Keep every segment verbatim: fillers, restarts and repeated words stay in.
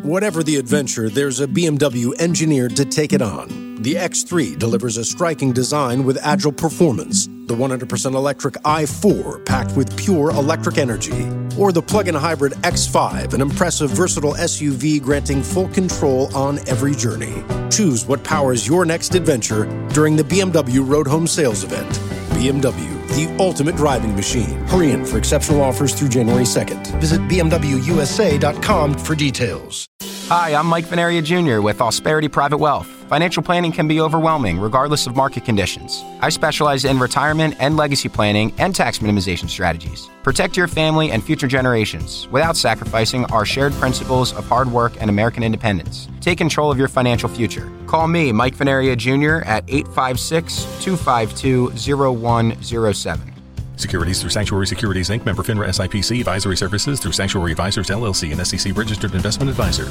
Whatever the adventure, there's a B M W engineered to take it on. The X three delivers a striking design with agile performance. The one hundred percent electric i four, packed with pure electric energy. Or the plug-in hybrid X five, an impressive, versatile S U V granting full control on every journey. Choose what powers your next adventure during the B M W Road Home Sales Event. B M W, the ultimate driving machine. Hurry in for exceptional offers through January second. Visit b m w u s a dot com for details. Hi, I'm Mike Venaria Junior with Austerity Private Wealth. Financial planning can be overwhelming regardless of market conditions. I specialize in retirement and legacy planning and tax minimization strategies. Protect your family and future generations without sacrificing our shared principles of hard work and American independence. Take control of your financial future. Call me, Mike Venaria Junior at eight five six, two five two, zero one zero seven. Securities through Sanctuary Securities, Incorporated. Member FINRA S I P C. Advisory services through Sanctuary Advisors, L L C, and S E C registered investment advisor.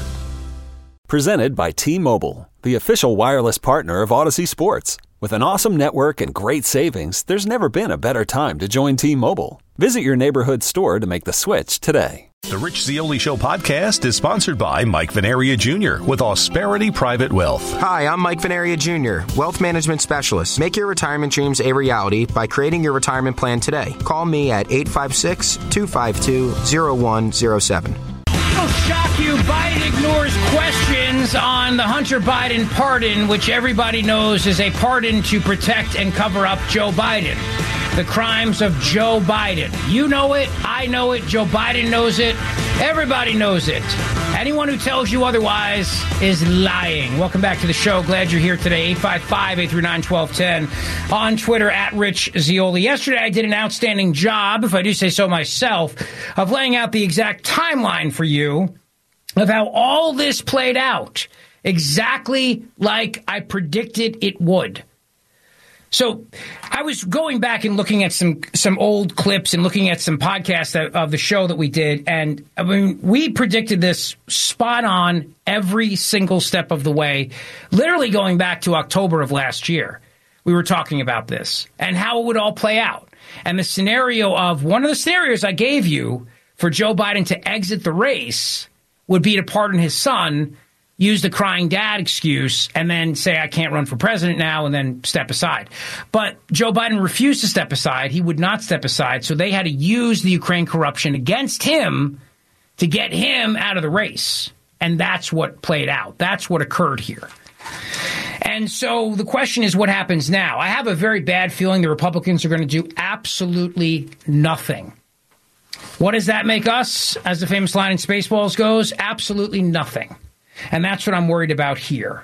Presented by T-Mobile, the official wireless partner of Odyssey Sports. With an awesome network and great savings, there's never been a better time to join T-Mobile. Visit your neighborhood store to make the switch today. The Rich Zeoli Show podcast is sponsored by Mike Venaria Junior with Austerity Private Wealth. Hi, I'm Mike Venaria Junior, wealth management specialist. Make your retirement dreams a reality by creating your retirement plan today. Call me at eight five six, two five two, zero one zero seven. It'll shock you. Biden ignores questions on the Hunter Biden pardon, which everybody knows is a pardon to protect and cover up Joe Biden. The crimes of Joe Biden. You know it. I know it. Joe Biden knows it. Everybody knows it. Anyone who tells you otherwise is lying. Welcome back to the show. Glad you're here today. eight five five, eight three nine, one two one zero. On Twitter, at Rich Zeoli. Yesterday, I did an outstanding job, if I do say so myself, of laying out the exact timeline for you of how all this played out. Exactly like I predicted it would. So I was going back and looking at some some old clips and looking at some podcasts that, of the show that we did. And I mean, we predicted this spot on every single step of the way, literally going back to October of last year. We were talking about this and how it would all play out. And the scenario of one of the scenarios I gave you for Joe Biden to exit the race would be to pardon his son, use the crying dad excuse, and then say, I can't run for president now, and then step aside. But Joe Biden refused to step aside. He would not step aside. So they had to use the Ukraine corruption against him to get him out of the race. And that's what played out. That's what occurred here. And so the question is, what happens now? I have a very bad feeling the Republicans are going to do absolutely nothing. What does that make us, as the famous line in Spaceballs goes? Absolutely nothing. And that's what I'm worried about here.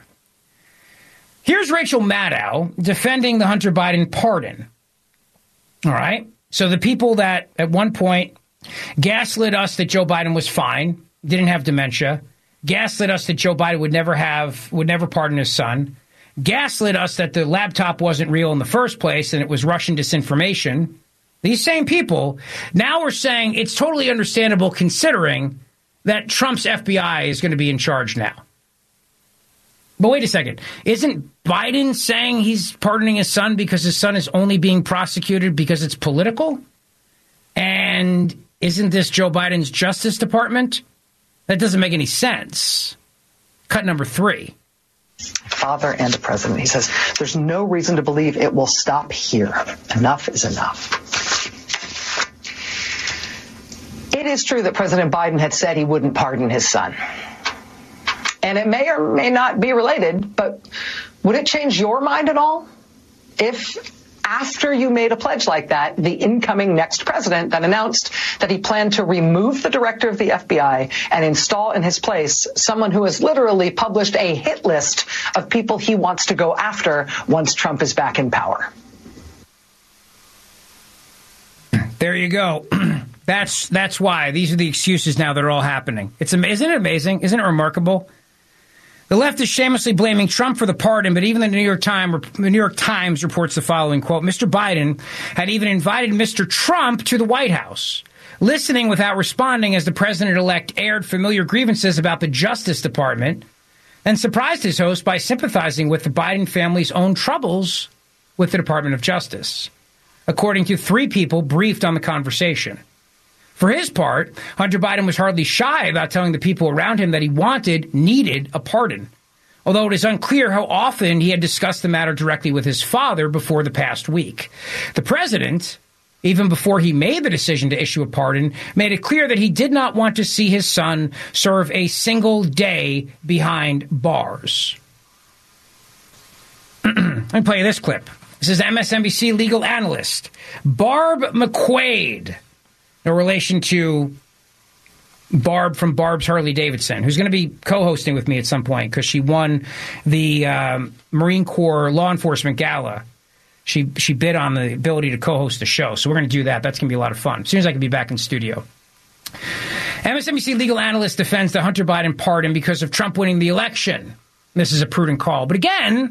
Here's Rachel Maddow defending the Hunter Biden pardon. All right. So the people that at one point gaslit us that Joe Biden was fine, didn't have dementia, gaslit us that Joe Biden would never have, would never pardon his son, gaslit us that the laptop wasn't real in the first place and it was Russian disinformation. These same people now are saying it's totally understandable considering that Trump's F B I is going to be in charge now. But wait a second. Isn't Biden saying he's pardoning his son because his son is only being prosecuted because it's political? And isn't this Joe Biden's Justice Department? That doesn't make any sense. Cut number three. Father and the president. He says, there's no reason to believe it will stop here. Enough is enough. It is true that President Biden had said he wouldn't pardon his son. And it may or may not be related, but would it change your mind at all if after you made a pledge like that, the incoming next president then announced that he planned to remove the director of the F B I and install in his place someone who has literally published a hit list of people he wants to go after once Trump is back in power? There you go. That's that's why. These are the excuses now that are all happening. It's Isn't it amazing? Isn't it remarkable? The left is shamelessly blaming Trump for the pardon, but even the New York Times, the New York Times reports the following, quote, Mister Biden had even invited Mister Trump to the White House, listening without responding as the president-elect aired familiar grievances about the Justice Department, and surprised his host by sympathizing with the Biden family's own troubles with the Department of Justice, according to three people briefed on the conversation. For his part, Hunter Biden was hardly shy about telling the people around him that he wanted, needed a pardon, although it is unclear how often he had discussed the matter directly with his father before the past week. The president, even before he made the decision to issue a pardon, made it clear that he did not want to see his son serve a single day behind bars. Let me play you this clip. This is M S N B C legal analyst Barb McQuade, in relation to Barb from Barb's Harley-Davidson, who's going to be co-hosting with me at some point because she won the um, Marine Corps Law Enforcement Gala. She she bid on the ability to co-host the show, so we're going to do that. That's going to be a lot of fun. As soon as I can be back in studio. M S N B C legal analyst defends the Hunter Biden pardon because of Trump winning the election. This is a prudent call. But again,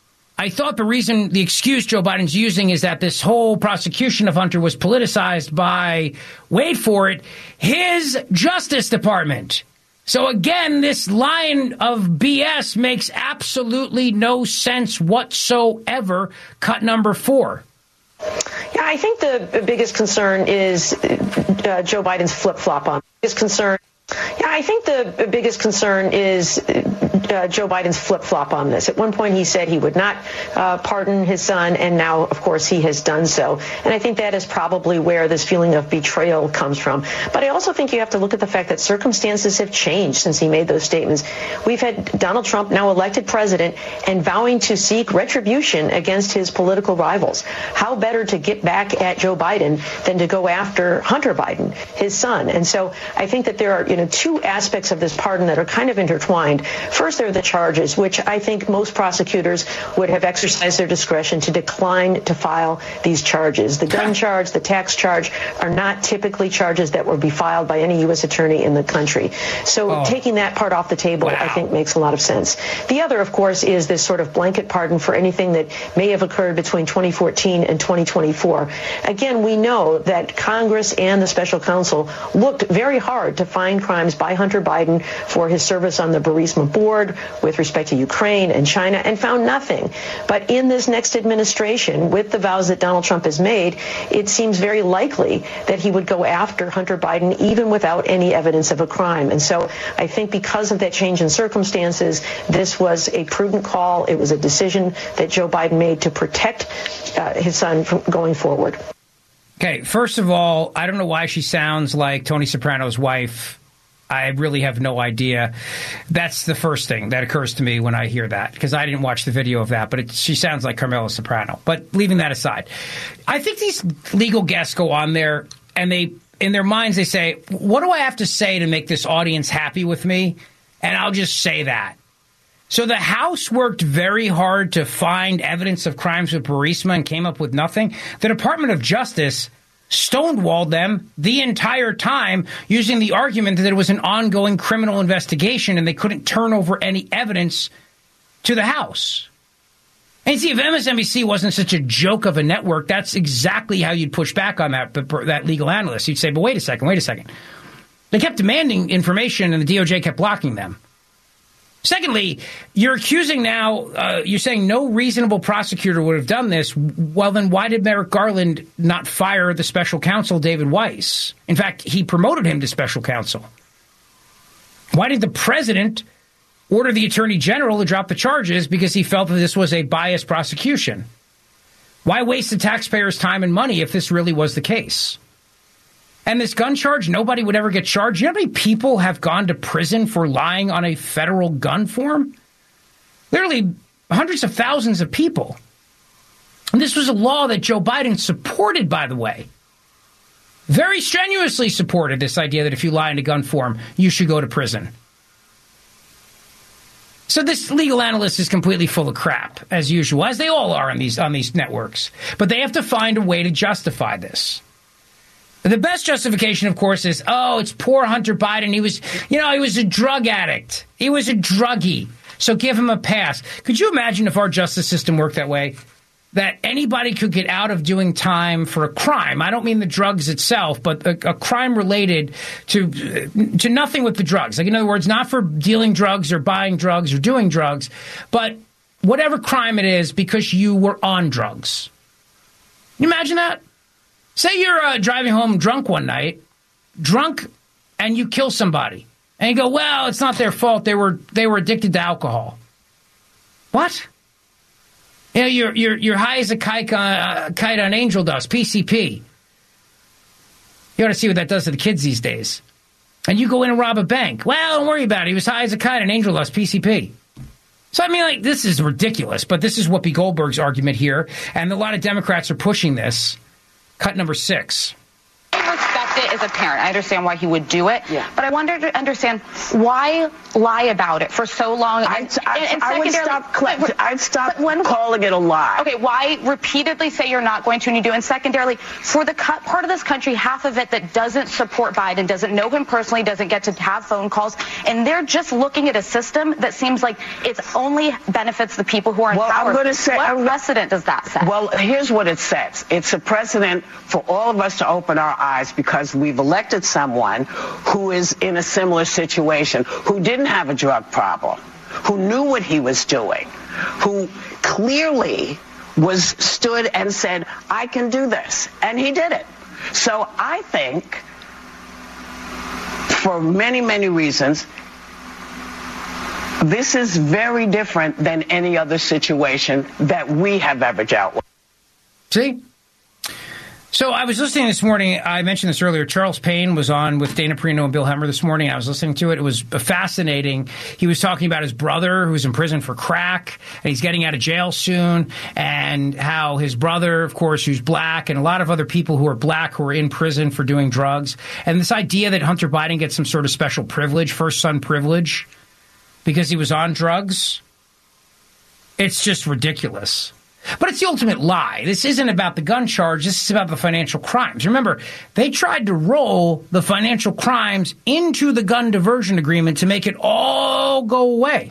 I thought the reason, the excuse Joe Biden's using is that this whole prosecution of Hunter was politicized by, wait for it, his Justice Department. So again, this line of B S makes absolutely no sense whatsoever. Cut number four. Yeah, I think the biggest concern is uh, Joe Biden's flip-flop on this concern. Yeah, I think the biggest concern is uh, Joe Biden's flip-flop on this. At one point, he said he would not uh, pardon his son, and now, of course, he has done so. And I think that is probably where this feeling of betrayal comes from. But I also think you have to look at the fact that circumstances have changed since he made those statements. We've had Donald Trump, now elected president, and vowing to seek retribution against his political rivals. How better to get back at Joe Biden than to go after Hunter Biden, his son? And so I think that there are, you know, two aspects of this pardon that are kind of intertwined. First, there are the charges, which I think most prosecutors would have exercised their discretion to decline to file these charges. The gun charge, the tax charge are not typically charges that would be filed by any U S attorney in the country. So oh. taking that part off the table, wow. I think makes a lot of sense. The other, of course, is this sort of blanket pardon for anything that may have occurred between twenty fourteen and twenty twenty-four. Again, we know that Congress and the special counsel looked very hard to find crimes by Hunter Biden for his service on the Burisma board with respect to Ukraine and China, and found nothing. But in this next administration, with the vows that Donald Trump has made, it seems very likely that he would go after Hunter Biden even without any evidence of a crime. And so I think because of that change in circumstances, this was a prudent call. It was a decision that Joe Biden made to protect uh, his son from going forward. Okay, first of all, I don't know why she sounds like Tony Soprano's wife. I really have no idea. That's the first thing that occurs to me when I hear that, because I didn't watch the video of that, but it, she sounds like Carmela Soprano. But leaving that aside, I think these legal guests go on there and they, in their minds, they say, what do I have to say to make this audience happy with me? And I'll just say that. So the House worked very hard to find evidence of crimes with Burisma and came up with nothing. The Department of Justice stonewalled them the entire time using the argument that it was an ongoing criminal investigation and they couldn't turn over any evidence to the House. And see, if M S N B C wasn't such a joke of a network, that's exactly how you'd push back on that, that legal analyst. You'd say, but wait a second, wait a second. They kept demanding information and the D O J kept blocking them. Secondly, you're accusing now, uh, you're saying no reasonable prosecutor would have done this. Well, then why did Merrick Garland not fire the special counsel, David Weiss? In fact, he promoted him to special counsel. Why did the president order the attorney general to drop the charges? Because he felt that this was a biased prosecution. Why waste the taxpayers' time and money if this really was the case? And this gun charge, nobody would ever get charged. You know how many people have gone to prison for lying on a federal gun form? Literally hundreds of thousands of people. And this was a law that Joe Biden supported, by the way. Very strenuously supported this idea that if you lie in a gun form, you should go to prison. So this legal analyst is completely full of crap, as usual, as they all are on these on these networks. But they have to find a way to justify this. The best justification, of course, is, oh, it's poor Hunter Biden. He was, you know, he was a drug addict. He was a druggie. So give him a pass. Could you imagine if our justice system worked that way? That anybody could get out of doing time for a crime. I don't mean the drugs itself, but a, a crime related to to nothing with the drugs. Like, in other words, not for dealing drugs or buying drugs or doing drugs, but whatever crime it is because you were on drugs. Can you imagine that? Say you're uh, driving home drunk one night drunk and you kill somebody. And you go, well, it's not their fault. They were they were addicted to alcohol. What? You know, you're you're you're high as a kite on, uh, kite on angel dust, P C P. You ought to see what that does to the kids these days. And you go in and rob a bank. Well, don't worry about it. He was high as a kite on angel dust, P C P. So, I mean, like, this is ridiculous. But this is Whoopi Goldberg's argument here. And a lot of Democrats are pushing this. Cut number six. I respect it as a parent. I understand why he would do it. Yeah. But I wonder to understand why lie about it for so long. I, And, I, and, and I would stop, cl- I'd stop when, calling it a lie. Okay, why repeatedly say you're not going to and you do? And secondarily, for the cut, part of this country, half of it that doesn't support Biden, doesn't know him personally, doesn't get to have phone calls, and they're just looking at a system that seems like it only benefits the people who are in well, power. I'm going to say, what I'm, precedent does that set? Well, here's what it sets. It's a precedent for all of us to open our eyes because we've elected someone who is in a similar situation, who didn't have a drug problem, who knew what he was doing, who clearly was stood and said, I can do this. And he did it. So I think, for many, many reasons, this is very different than any other situation that we have ever dealt with. See? So I was listening this morning. I mentioned this earlier. Charles Payne was on with Dana Perino and Bill Hemmer this morning. I was listening to it. It was fascinating. He was talking about his brother who's in prison for crack, and he's getting out of jail soon, and how his brother, of course, who's black, and a lot of other people who are black who are in prison for doing drugs. And this idea that Hunter Biden gets some sort of special privilege, first son privilege, because he was on drugs, it's just ridiculous. But it's the ultimate lie. This isn't about the gun charge. This is about the financial crimes. Remember, they tried to roll the financial crimes into the gun diversion agreement to make it all go away.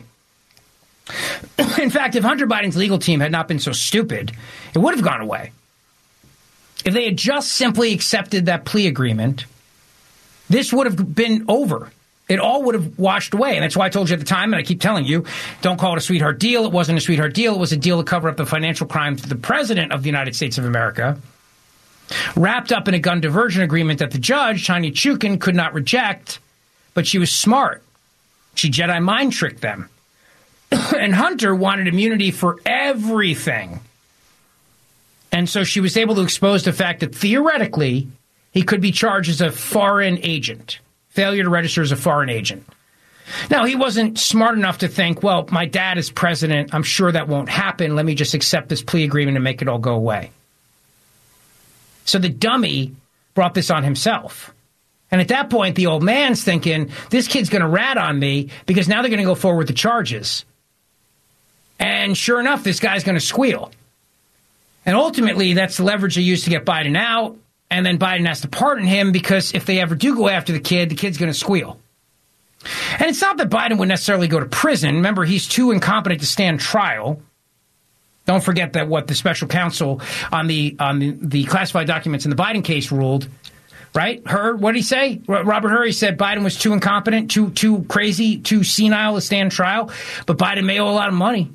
In fact, if Hunter Biden's legal team had not been so stupid, it would have gone away. If they had just simply accepted that plea agreement, this would have been over. It all would have washed away. And that's why I told you at the time, and I keep telling you, don't call it a sweetheart deal. It wasn't a sweetheart deal. It was a deal to cover up the financial crimes of the president of the United States of America, wrapped up in a gun diversion agreement that the judge, Tanya Chutkan, could not reject. But she was smart. She Jedi mind tricked them. And Hunter wanted immunity for everything. And so she was able to expose the fact that theoretically he could be charged as a foreign agent. Failure to register as a foreign agent. Now, he wasn't smart enough to think, well, my dad is president. I'm sure that won't happen. Let me just accept this plea agreement and make it all go away. So the dummy brought this on himself. And at that point, the old man's thinking, this kid's going to rat on me because now they're going to go forward with the charges. And sure enough, this guy's going to squeal. And ultimately, that's the leverage they use to get Biden out. And then Biden has to pardon him because if they ever do go after the kid, the kid's going to squeal. And it's not that Biden would necessarily go to prison. Remember, he's too incompetent to stand trial. Don't forget that what the special counsel on the on the, the classified documents in the Biden case ruled, right? Hur, what did he say? Robert Hur, he said Biden was too incompetent, too too crazy, too senile to stand trial. But Biden may owe a lot of money.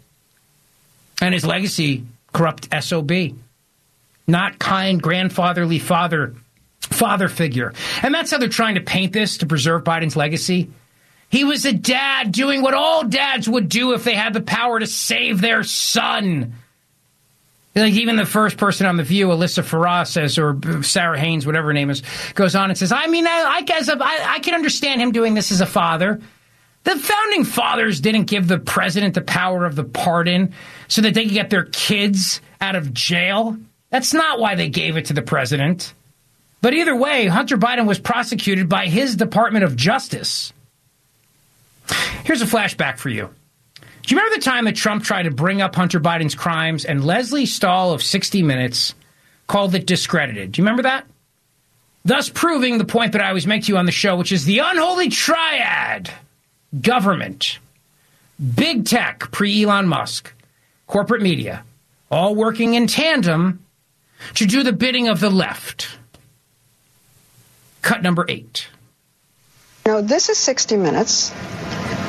And his legacy, corrupt S O B. Not kind, grandfatherly father father figure. And that's how they're trying to paint this to preserve Biden's legacy. He was a dad doing what all dads would do if they had the power to save their son. Like even the first person on The View, Alyssa Farah says, or Sarah Haynes, whatever her name is, goes on and says, I mean, I, I guess I, I can understand him doing this as a father. The founding fathers didn't give the president the power of the pardon so that they could get their kids out of jail. That's not why they gave it to the president. But either way, Hunter Biden was prosecuted by his Department of Justice. Here's a flashback for you. Do you remember the time that Trump tried to bring up Hunter Biden's crimes and Leslie Stahl of sixty minutes called it discredited? Do you remember that? Thus proving the point that I always make to you on the show, which is the unholy triad. Government, big tech, pre-Elon Musk, corporate media, all working in tandem to do the bidding of the left. Cut number eight. No, this is sixty minutes,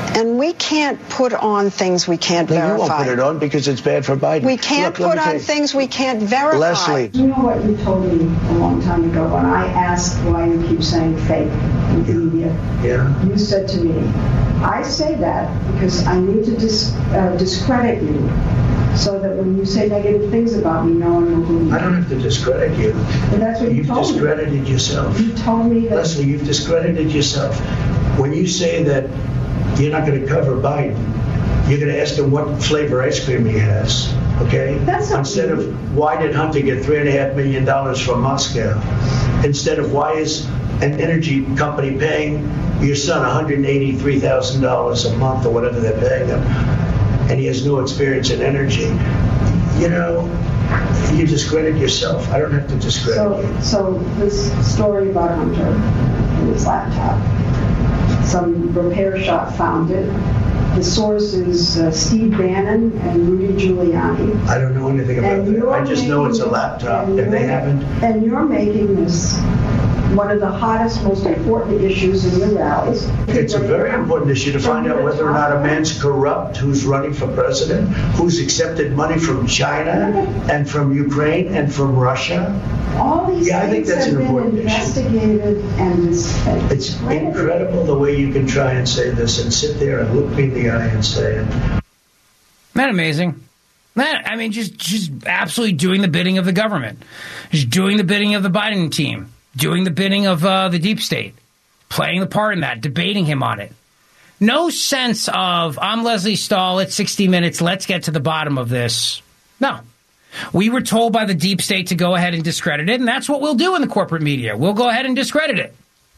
And we can't put on things we can't no, verify. You won't put it on because it's bad for Biden. We can't Look, put on things we can't verify. Leslie. You know what you told me a long time ago when I asked why you keep saying fake in the media? Yeah. You said to me, I say that because I need to dis- uh, discredit you so that when you say negative things about me, no one will believe you. I don't have to discredit you. And that's what you You've told discredited me. yourself. You told me that. Leslie, you've discredited yourself. When you say that you're not going to cover Biden, you're going to ask him what flavor ice cream he has, okay? That's not Instead easy. of why did Hunter get three and a half million dollars from Moscow? Instead of why is an energy company paying your son one hundred eighty-three thousand dollars a month or whatever they're paying him, and he has no experience in energy? You know, you discredit yourself. I don't have to discredit So, you. so this story about Hunter and his laptop, some repair shop found it. The source is uh, Steve Bannon and Rudy Giuliani. I don't know anything about And that. you're I just know it's a making- laptop, and and they you're- haven't. And you're making this one of the hottest, most important issues in the rallies. It's a very important issue to find out whether or not a man's corrupt who's running for president, who's accepted money from China and from Ukraine and from Russia. All these Yeah, I think things that's have an been important issue. investigated and dis- It's incredible the way you can try and say this and sit there and look me in the eye and say it. Isn't that amazing? That, I mean, just, just absolutely doing the bidding of the government. Just doing the bidding of the Biden team. Doing the bidding of uh, the deep state. Playing the part in that. Debating him on it. No sense of, I'm Leslie Stahl at sixty minutes, let's get to the bottom of this. No. We were told by the deep state to go ahead and discredit it, and that's what we'll do in the corporate media. We'll go ahead and discredit it.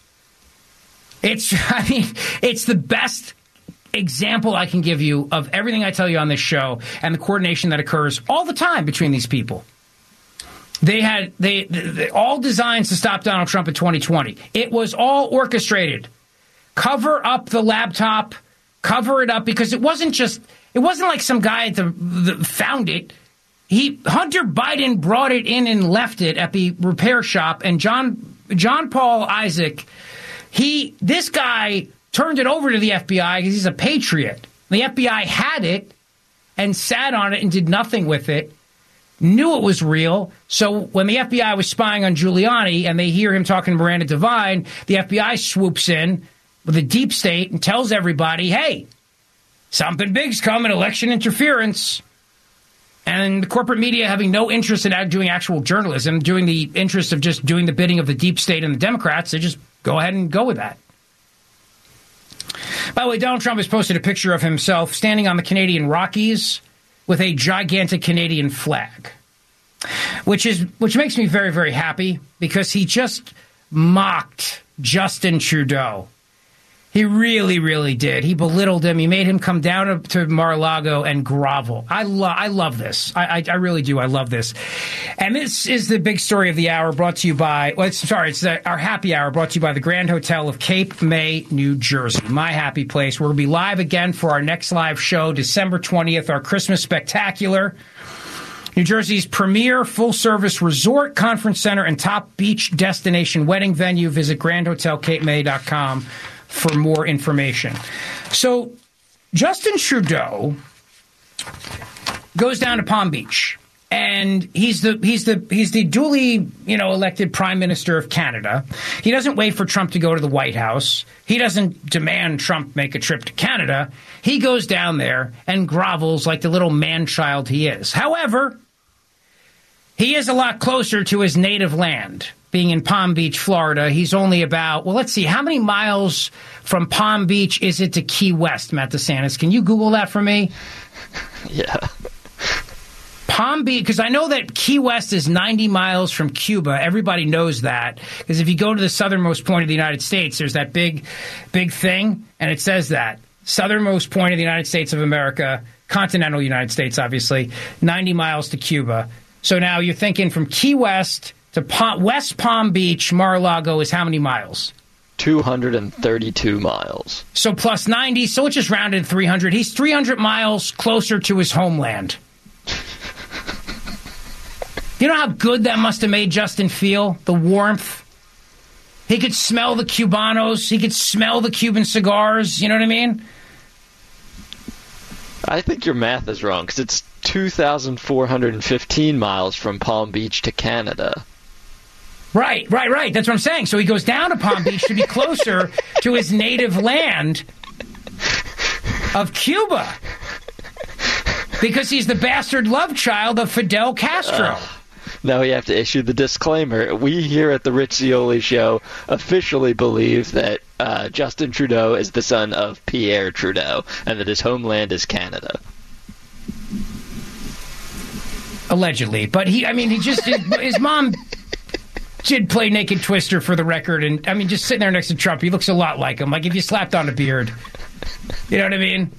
It's, I mean, it's the best example I can give you of everything I tell you on this show and the coordination that occurs all the time between these people. They had they, they all designs to stop Donald Trump in twenty twenty. It was all orchestrated. Cover up the laptop, cover it up, because it wasn't just it wasn't like some guy at the, the found it. He Hunter Biden brought it in and left it at the repair shop, and John John Paul Isaac, he this guy turned it over to the F B I because he's a patriot. The F B I had it and sat on it and did nothing with it. Knew it was real. So when the F B I was spying on Giuliani and they hear him talking to Miranda Devine, the F B I swoops in with a deep state and tells everybody, hey, something big's coming, election interference. And the corporate media, having no interest in doing actual journalism, doing the interest of just doing the bidding of the deep state and the Democrats, they just go ahead and go with that. By the way, Donald Trump has posted a picture of himself standing on the Canadian Rockies with a gigantic Canadian flag, which is which makes me very, very happy because he just mocked Justin Trudeau. He really, really did. He belittled him. He made him come down to, to Mar-a-Lago and grovel. I, lo- I love this. I, I, I really do. I love this. And this is the big story of the hour brought to you by, well, it's, sorry, it's the, our happy hour brought to you by the Grand Hotel of Cape May, New Jersey. My happy place. We're going to be live again for our next live show, December twentieth, our Christmas Spectacular. New Jersey's premier full-service resort, conference center, and top beach destination wedding venue. Visit grand hotel cape may dot com for more information. So Justin Trudeau goes down to Palm Beach, and he's the he's the he's the duly, you know, elected Prime Minister of Canada. He doesn't wait for Trump to go to the White House. He doesn't demand Trump make a trip to Canada. He goes down there and grovels like the little man-child he is. However, he is a lot closer to his native land. Being in Palm Beach, Florida, he's only about, well, let's see, how many miles from Palm Beach is it to Key West, Matt DeSantis? Can you Google that for me? Yeah. Palm Beach, because I know that Key West is ninety miles from Cuba. Everybody knows that. Because if you go to the southernmost point of the United States, there's that big, big thing, and it says that. Southernmost point of the United States of America, continental United States, obviously, ninety miles to Cuba. So now you're thinking from Key West to Palm, West Palm Beach, Mar-a-Lago is how many miles? two hundred thirty-two miles. So plus ninety, so it's just rounded three hundred. He's three hundred miles closer to his homeland. You know how good that must have made Justin feel? The warmth. He could smell the Cubanos. He could smell the Cuban cigars. You know what I mean? I think your math is wrong, because it's two thousand four hundred fifteen miles from Palm Beach to Canada. Right, right, right. That's what I'm saying. So he goes down to Palm Beach to be closer to his native land of Cuba. Because he's the bastard love child of Fidel Castro. Uh, now we have to issue the disclaimer. We here at the Rich Zeoli Show officially believe that uh, Justin Trudeau is the son of Pierre Trudeau, and that his homeland is Canada. Allegedly. But he, I mean, he just, his, his mom did play Naked Twister for the record, and I mean, just sitting there next to Trump, he looks a lot like him. Like if you slapped on a beard. You know what I mean?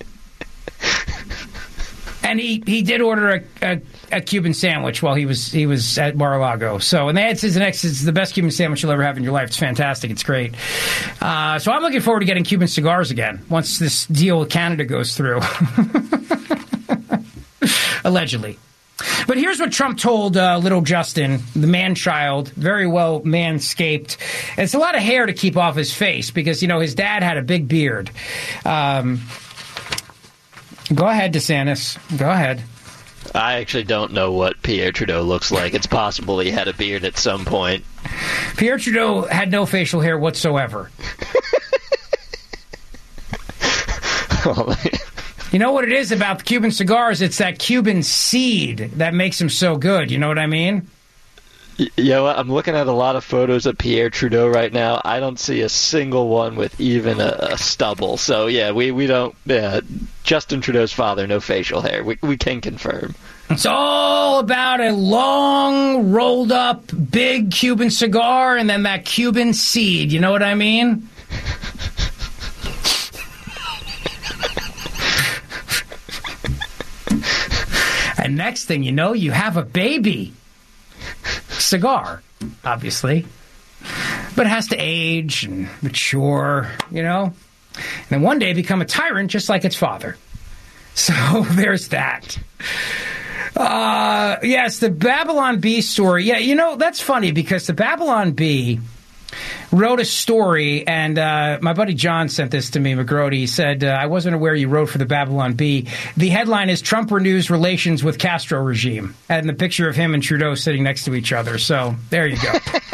And he, he did order a, a, a Cuban sandwich while he was he was at Mar-a-Lago. So, and they had says the next is the best Cuban sandwich you'll ever have in your life. It's fantastic. It's great. Uh, so I'm looking forward to getting Cuban cigars again once this deal with Canada goes through. Allegedly. But here's what Trump told uh, little Justin, the man-child, very well manscaped. It's a lot of hair to keep off his face because, you know, his dad had a big beard. Um, go ahead, DeSantis. Go ahead. I actually don't know what Pierre Trudeau looks like. It's possible he had a beard at some point. Pierre Trudeau had no facial hair whatsoever. Oh, you know what it is about the Cuban cigars? It's that Cuban seed that makes them so good. You know what I mean? You know what? I'm looking at a lot of photos of Pierre Trudeau right now. I don't see a single one with even a, a stubble. So, yeah, we, we don't... Yeah, Justin Trudeau's father, no facial hair. We, we can confirm. It's all about a long, rolled-up, big Cuban cigar and then that Cuban seed. You know what I mean? And next thing you know, you have a baby. Cigar, obviously. But it has to age and mature, you know? And then one day become a tyrant just like its father. So there's that. Uh, yes, the Babylon Bee story. Yeah, you know, that's funny because the Babylon Bee wrote a story, and uh, my buddy John sent this to me, McGrody. He said, uh, I wasn't aware you wrote for the Babylon Bee. The headline is Trump renews relations with Castro regime. And the picture of him and Trudeau sitting next to each other. So there you go.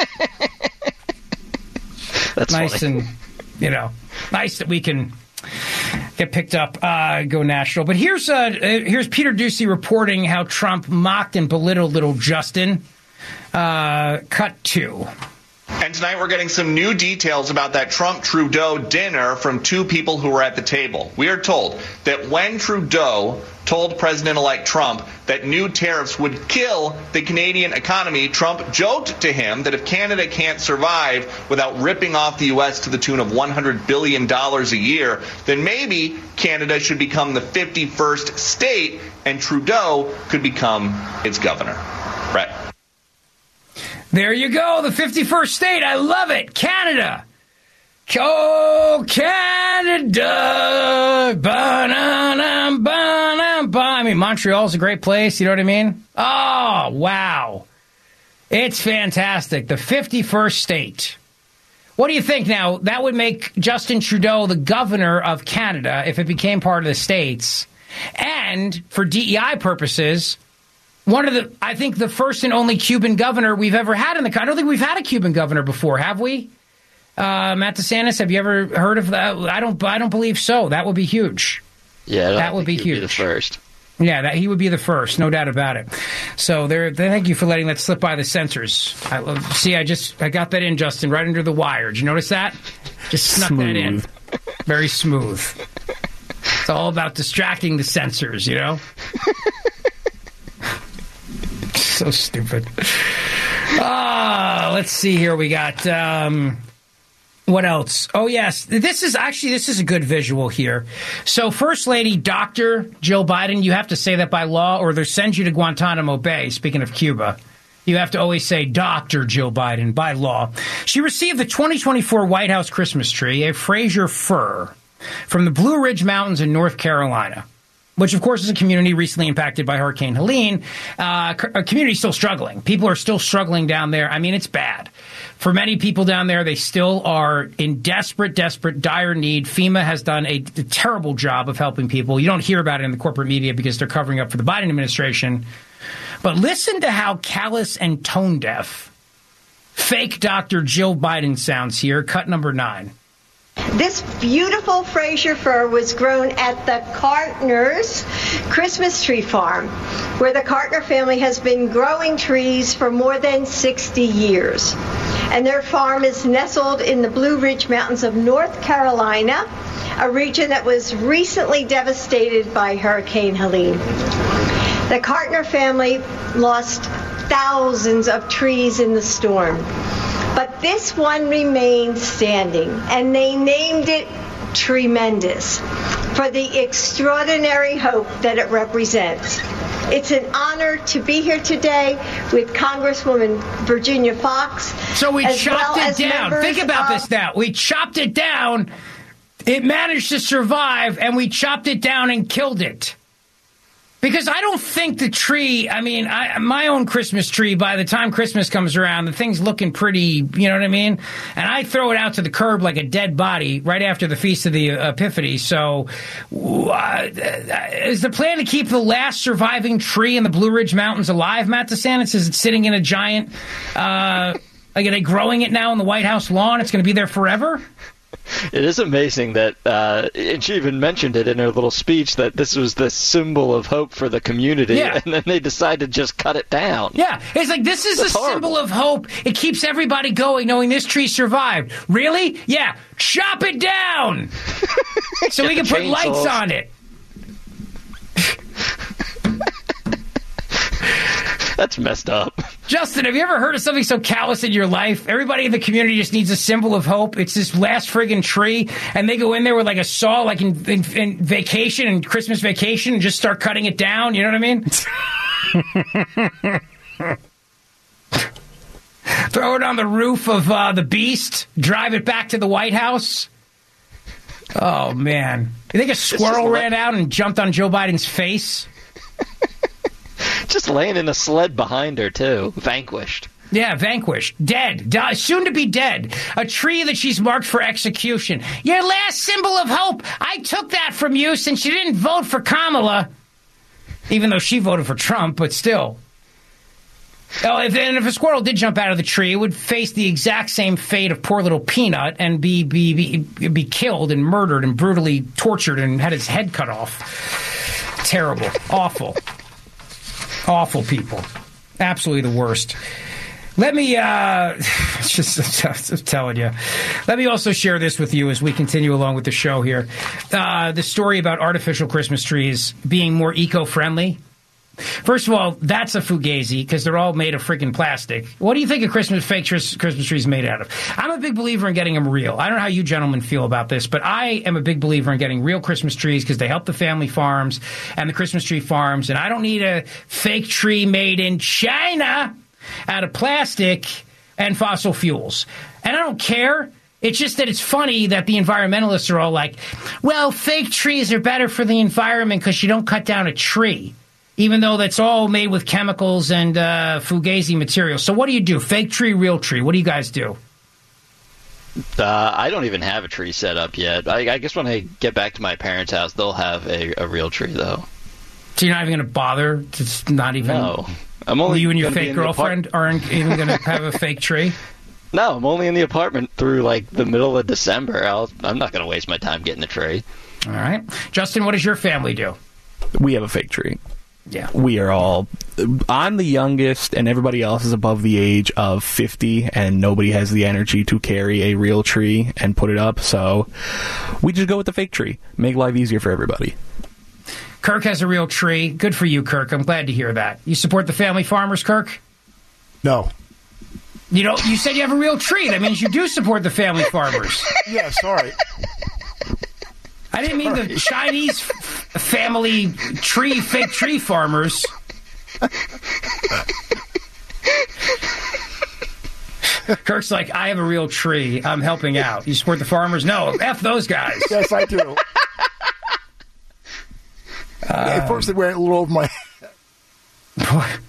That's nice funny. And, you know, nice that we can get picked up, uh, go national. But here's uh, here's Peter Doocy reporting how Trump mocked and belittled little Justin. Uh, cut two. And tonight we're getting some new details about that Trump-Trudeau dinner from two people who were at the table. We are told that when Trudeau told President-elect Trump that new tariffs would kill the Canadian economy, Trump joked to him that if Canada can't survive without ripping off the U S to the tune of one hundred billion dollars a year, then maybe Canada should become the fifty-first state and Trudeau could become its governor. Brett. There you go, the fifty-first state. I love it. Canada. Oh, Canada. Ba-na-na, ba-na, ba. I mean, Montreal's a great place. You know what I mean? Oh, wow. It's fantastic. The fifty-first state. What do you think now? That would make Justin Trudeau the governor of Canada if it became part of the states. And for D E I purposes, one of the, I think, the first and only Cuban governor we've ever had in the country. I don't think we've had a Cuban governor before, have we? Uh, Matt DeSantis, have you ever heard of that? I don't. I don't believe so. That would be huge. Yeah, that would be huge. Be the first. Yeah, that he would be the first, no doubt about it. So there. Thank you for letting that slip by the censors. I, see, I just I got that in, Justin, right under the wire. Did you notice that? Just snuck smooth. that in. Very smooth. It's all about distracting the censors, you know. So stupid. Ah, let's see here. We got, um, what else? Oh, yes. This is actually, this is a good visual here. So First Lady Doctor Jill Biden, you have to say that by law or they'll send you to Guantanamo Bay, speaking of Cuba. You have to always say Doctor Jill Biden by law. She received the twenty twenty-four White House Christmas tree, a Fraser fir, from the Blue Ridge Mountains in North Carolina. which, of course, is a community recently impacted by Hurricane Helene. Uh, a community still struggling. People are still struggling down there. I mean, it's bad. For many people down there, they still are in desperate, desperate, dire need. FEMA has done a, a terrible job of helping people. You don't hear about it in the corporate media because they're covering up for the Biden administration. But listen to how callous and tone deaf fake Doctor Jill Biden sounds here. Cut number nine. This beautiful Fraser fir was grown at the Kartner's Christmas tree farm, where the Kartner family has been growing trees for more than sixty years. And their farm is nestled in the Blue Ridge Mountains of North Carolina, a region that was recently devastated by Hurricane Helene. The Kartner family lost thousands of trees in the storm. But this one remained standing, and they named it Tremendous for the extraordinary hope that it represents. It's an honor to be here today with Congresswoman Virginia Foxx. So we chopped well it down. Think about of- this now. We chopped it down. It managed to survive, and we chopped it down and killed it. Because I don't think the tree, I mean, I, my own Christmas tree, by the time Christmas comes around, the thing's looking pretty, you know what I mean? And I throw it out to the curb like a dead body right after the Feast of the Epiphany. So uh, is the plan to keep the last surviving tree in the Blue Ridge Mountains alive, Matt DeSantis? Is it sitting in a giant, uh, like are they growing it now in the White House lawn? It's going to be there forever? It is amazing that, uh, and she even mentioned it in her little speech, that this was the symbol of hope for the community, Yeah. and then they decided to just cut it down. Yeah, it's like, this is That's a horrible. symbol of hope. It keeps everybody going, knowing this tree survived. Really? Yeah, chop it down so we can put Chainsaws. lights on it. That's messed up. Justin, have you ever heard of something so callous in your life? Everybody in the community just needs a symbol of hope. It's this last friggin' tree, and they go in there with like a saw, like in, in, in vacation and Christmas vacation, and just start cutting it down. You know what I mean? Throw it on the roof of uh, the Beast. Drive it back to the White House. Oh, man. You think a squirrel ran out and jumped on Joe Biden's face? Just laying in a sled behind her, too. Vanquished. Yeah, vanquished. Dead. Die, soon to be dead. A tree that she's marked for execution. Your last symbol of hope. I took that from you since you didn't vote for Kamala. Even though she voted for Trump, but still. Oh, if, and if a squirrel did jump out of the tree, it would face the exact same fate of poor little Peanut and be be be, be killed and murdered and brutally tortured and had his head cut off. Terrible. Awful. Awful people. Absolutely the worst. Let me, uh, just I'm telling you. Let me also share this with you as we continue along with the show here. Uh, the story about artificial Christmas trees being more eco-friendly. First of all, that's a fugazi because they're all made of freaking plastic. What do you think a Christmas fake Christmas tree is made out of? I'm a big believer in getting them real. I don't know how you gentlemen feel about this, but I am a big believer in getting real Christmas trees because they help the family farms and the Christmas tree farms. And I don't need a fake tree made in China out of plastic and fossil fuels. And I don't care. It's just that it's funny that the environmentalists are all like, well, fake trees are better for the environment because you don't cut down a tree. Even though that's all made with chemicals and uh, fugazi material. So what do you do? Fake tree, real tree. What do you guys do? Uh, I don't even have a tree set up yet. I, I guess when I get back to my parents' house, they'll have a, a real tree, though. So you're not even going to bother? It's not even... No. I'm only you and your gonna be fake in the girlfriend apart- aren't even going to have a fake tree? No, I'm only in the apartment through, like, the middle of December. I'll, I'm not going to waste my time getting a tree. All right. Justin, what does your family do? We have a fake tree. Yeah. We are all... I'm the youngest, and everybody else is above the age of fifty, and nobody has the energy to carry a real tree and put it up, so we just go with the fake tree. Make life easier for everybody. Kirk has a real tree. Good for you, Kirk. I'm glad to hear that. You support the family farmers, Kirk? No. You know, you said you have a real tree. That means you do support the family farmers. Yeah, sorry. I didn't mean the Chinese f- family tree, fake tree farmers. Kirk's like, I have a real tree. I'm helping out. You support the farmers? No, F those guys. Yes, I do. At first, it went a little over my head.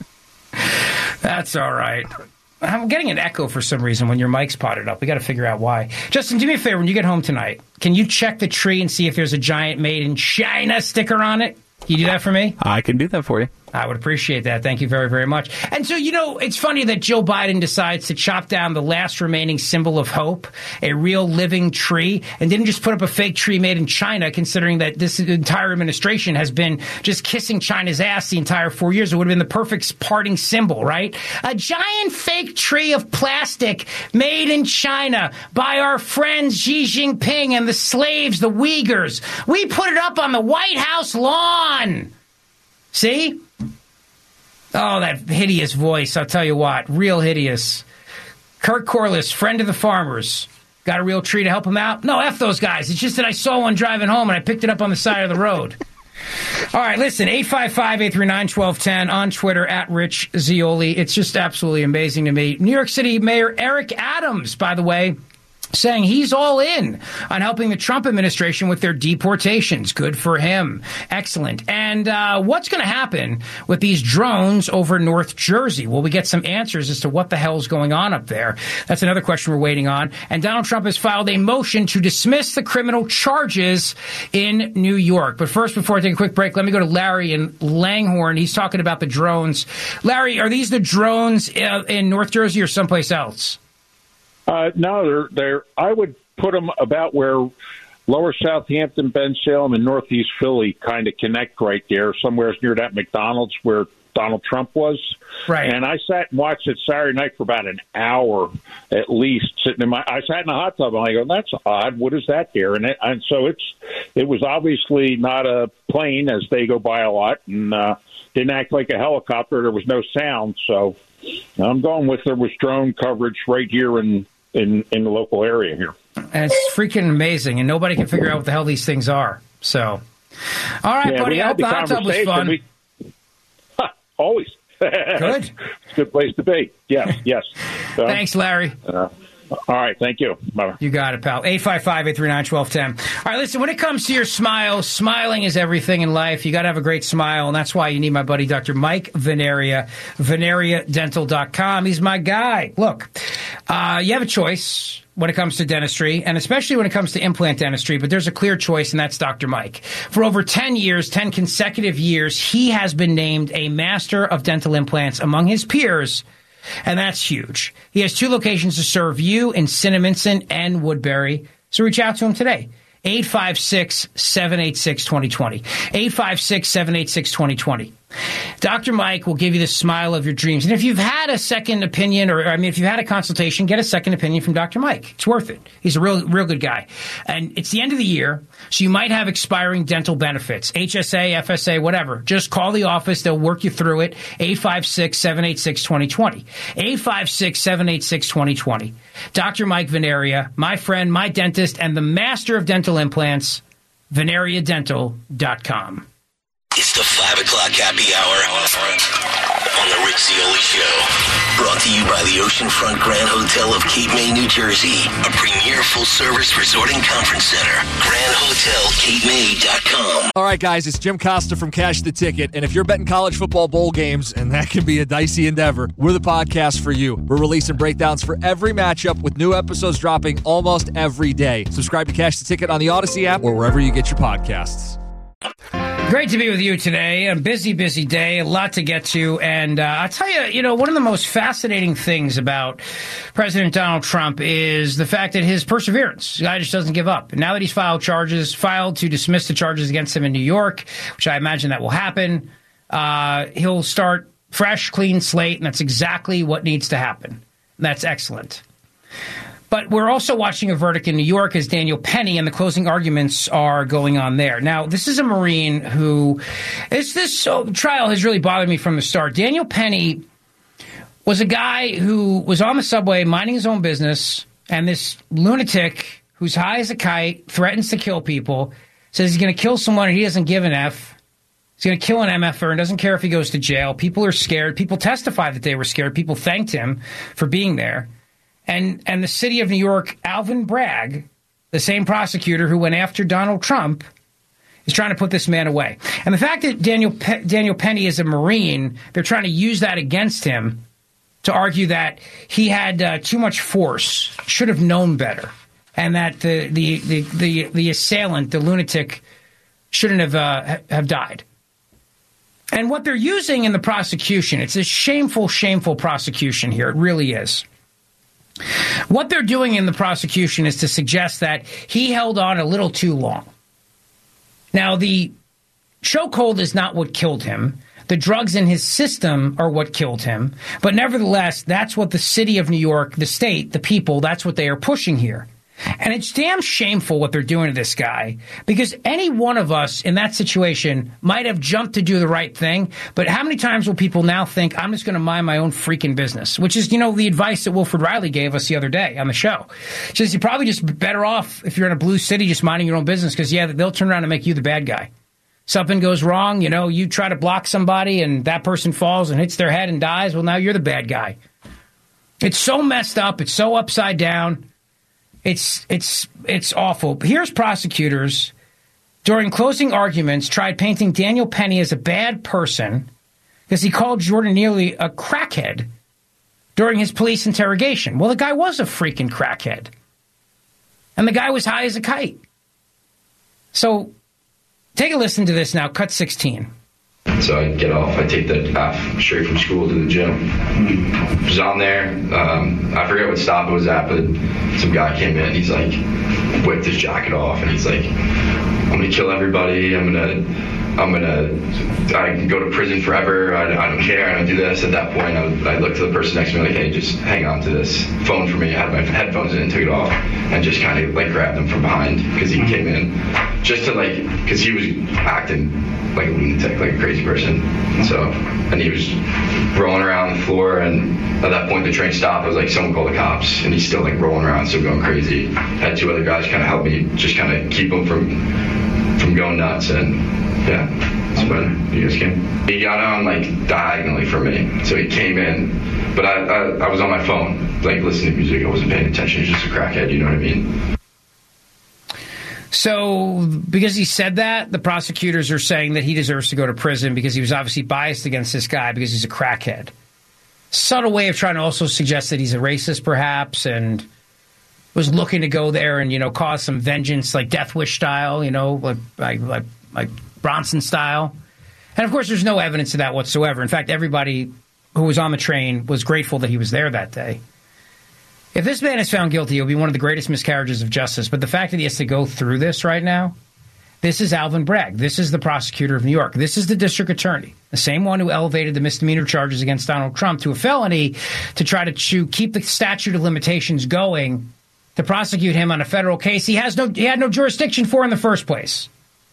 That's all right. I'm getting an echo for some reason when your mic's potted up. We got to figure out why. Justin, do me a favor. When you get home tonight, can you check the tree and see if there's a giant Made in China sticker on it? Can you do that for me? I can do that for you. I would appreciate that. Thank you very, very much. And so, you know, it's funny that Joe Biden decides to chop down the last remaining symbol of hope, a real living tree, and didn't just put up a fake tree made in China, considering that this entire administration has been just kissing China's ass the entire four years. It would have been the perfect parting symbol, right? A giant fake tree of plastic made in China by our friends Xi Jinping and the slaves, the Uyghurs. We put it up on the White House lawn. See? Oh, that hideous voice. I'll tell you what. Real hideous. Kurt Corliss, friend of the farmers. Got a real tree to help him out? No, F those guys. It's just that I saw one driving home and I picked it up on the side of the road. All right, listen, eight five five, eight three nine, one two one zero on Twitter, at Rich Zeoli. It's just absolutely amazing to me. New York City Mayor Eric Adams, by the way, saying he's all in on helping the Trump administration with their deportations. Good for him. Excellent. And uh, what's going to happen with these drones over North Jersey? Will we get some answers as to what the hell's going on up there? That's another question we're waiting on. And Donald Trump has filed a motion to dismiss the criminal charges in New York. But first, before I take a quick break, let me go to Larry in Langhorne. He's talking about the drones. Larry, are these the drones uh, in North Jersey or someplace else? Uh, no, they're, they're, I would put them about where Lower Southampton, Ben Salem, and Northeast Philly kind of connect right there, somewhere near that McDonald's where Donald Trump was. Right. And I sat and watched it Saturday night for about an hour at least, sitting in my, I sat in a hot tub and I go, that's odd. What is that there? And, it, and so it's, it was obviously not a plane as they go by a lot, and uh, didn't act like a helicopter. There was no sound. So I'm going with there was drone coverage right here in, in, in the local area here. And it's freaking amazing, and nobody can figure out what the hell these things are. So, all right, yeah, buddy, I hope the hot tub was fun. We, huh, always. Good. It's a good place to be. Yes, yes. So, thanks, Larry. Uh, all right, thank you. Bye. You got it, pal. eight five five, eight three nine, one two one zero. All right, listen, when it comes to your smile, smiling is everything in life. You got to have a great smile, and that's why you need my buddy, Doctor Mike Veneria, veneria dental dot com. He's my guy. Look, uh, you have a choice when it comes to dentistry, and especially when it comes to implant dentistry, but there's a clear choice, and that's Doctor Mike. For over ten years, ten consecutive years, he has been named a master of dental implants among his peers, and that's huge. He has two locations to serve you in Cinnaminson and Woodbury, so reach out to him today. eight five six, seven eight six, two zero two zero. eight five six, seven eight six, two zero two zero. Doctor Mike will give you the smile of your dreams. And if you've had a second opinion, or I mean, if you've had a consultation, get a second opinion from Doctor Mike. It's worth it. He's a real, real good guy. And it's the end of the year, so you might have expiring dental benefits, H S A, F S A, whatever. Just call the office. They'll work you through it. eight five six, seven eight six, two zero two zero. eight five six, seven eight six, two zero two zero. Doctor Mike Veneria, my friend, my dentist, and the master of dental implants, veneria dental dot com. It's the five o'clock happy hour on the Rich Zeoli Show. Brought to you by the Oceanfront Grand Hotel of Cape May, New Jersey. A premier full-service resort and conference center. grand hotel cape may dot com. All right, guys, it's Jim Costa from Cash the Ticket. And if you're betting college football bowl games, and that can be a dicey endeavor, we're the podcast for you. We're releasing breakdowns for every matchup with new episodes dropping almost every day. Subscribe to Cash the Ticket on the Odyssey app or wherever you get your podcasts. Great to be with you today. A busy, busy day, a lot to get to. And uh, I'll tell you, you know, one of the most fascinating things about President Donald Trump is the fact that his perseverance. The guy just doesn't give up. And now that he's filed charges, filed to dismiss the charges against him in New York, which I imagine that will happen, uh, he'll start fresh, clean slate, and that's exactly what needs to happen. And that's excellent. But we're also watching a verdict in New York as Daniel Penny, and the closing arguments are going on there. Now, this is a Marine who this this uh, trial has really bothered me from the start. Daniel Penny was a guy who was on the subway minding his own business, and this lunatic who's high as a kite threatens to kill people, says he's going to kill someone and he doesn't give an F. He's going to kill an M F R and doesn't care if he goes to jail. People are scared. People testify that they were scared. People thanked him for being there. And and the city of New York, Alvin Bragg, the same prosecutor who went after Donald Trump, is trying to put this man away. And the fact that Daniel Pe- Daniel Penny is a Marine, they're trying to use that against him to argue that he had uh, too much force, should have known better, and that the the the the, the assailant, the lunatic, shouldn't have uh, have died. And what they're using in the prosecution, it's a shameful, shameful prosecution here. It really is. What they're doing in the prosecution is to suggest that he held on a little too long. Now, the chokehold is not what killed him. The drugs in his system are what killed him. But nevertheless, that's what the city of New York, the state, the people, that's what they are pushing here. And it's damn shameful what they're doing to this guy, because any one of us in that situation might have jumped to do the right thing. But how many times will people now think, I'm just going to mind my own freaking business, which is, you know, the advice that Wilfred Riley gave us the other day on the show. Says you're probably just better off if you're in a blue city just minding your own business, because, yeah, they'll turn around and make you the bad guy. Something goes wrong, you know, you try to block somebody and that person falls and hits their head and dies. Well, now you're the bad guy. It's so messed up. It's so upside down. It's it's it's awful. Here's prosecutors during closing arguments tried painting Daniel Penny as a bad person because he called Jordan Neely a crackhead during his police interrogation. Well, the guy was a freaking crackhead. And the guy was high as a kite. So take a listen to this now, cut sixteen. So I get off, I take the path straight from school to the gym. I was on there, um, I forget what stop it was at, but some guy came in, he's like, whipped his jacket off, and he's like, I'm gonna kill everybody, I'm gonna, I'm gonna, I can go to prison forever, I, I don't care, I don't do this. At that point, I, I looked to the person next to me like, hey, just hang on to this phone for me. I had my headphones in and took it off, and just kind of like grabbed him from behind, because he came in, just to like, because he was acting like a lunatic, like a crazy person. So, and he was rolling around the floor, and at that point the train stopped. I was like, someone call the cops, and he's still like rolling around, still going crazy. I had two other guys kind of help me, just kind of keep him from from going nuts, and yeah, that's when you guys came. He got on like diagonally from me, so he came in, but I, I, I was on my phone, like listening to music. I wasn't paying attention. He's just a crackhead, you know what I mean? So, because he said that, the prosecutors are saying that he deserves to go to prison because he was obviously biased against this guy because he's a crackhead. Subtle way of trying to also suggest that he's a racist, perhaps, and was looking to go there and, you know, cause some vengeance, like Death Wish style, you know, like like like, like Bronson style. And, of course, there's no evidence of that whatsoever. In fact, everybody who was on the train was grateful that he was there that day. If this man is found guilty, it will be one of the greatest miscarriages of justice. But the fact that he has to go through this right now, this is Alvin Bragg. This is the prosecutor of New York. This is the district attorney, the same one who elevated the misdemeanor charges against Donald Trump to a felony to try to chew, keep the statute of limitations going to prosecute him on a federal case he has no he had no jurisdiction for in the first place.